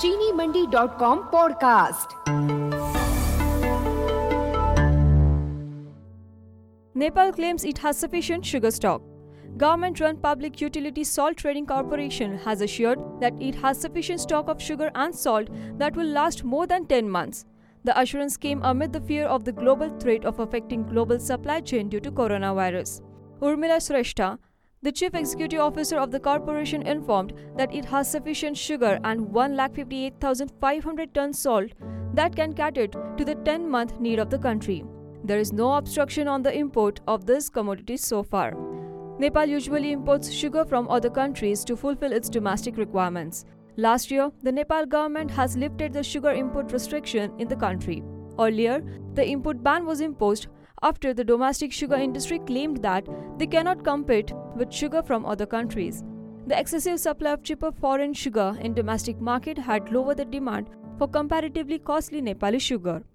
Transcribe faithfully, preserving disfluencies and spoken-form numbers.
चीनी Mandi dot com podcast. Nepal claims it has sufficient sugar stock. Government-run Public Utility Salt Trading Corporation has assured that it has sufficient stock of sugar and salt that will last more than ten months. The assurance came amid the fear of the global threat of affecting global supply chain due to coronavirus. Urmila Shrestha, the chief executive officer of the corporation, informed that it has sufficient sugar and one lakh fifty-eight thousand five hundred tons salt that can cater to the ten-month need of the country. There is no obstruction on the import of this commodity so far. Nepal usually imports sugar from other countries to fulfill its domestic requirements. Last year, the Nepal government has lifted the sugar import restriction in the country. Earlier, the import ban was imposed after the domestic sugar industry claimed that they cannot compete with sugar from other countries. The excessive supply of cheaper foreign sugar in domestic market had lowered the demand for comparatively costly Nepali sugar.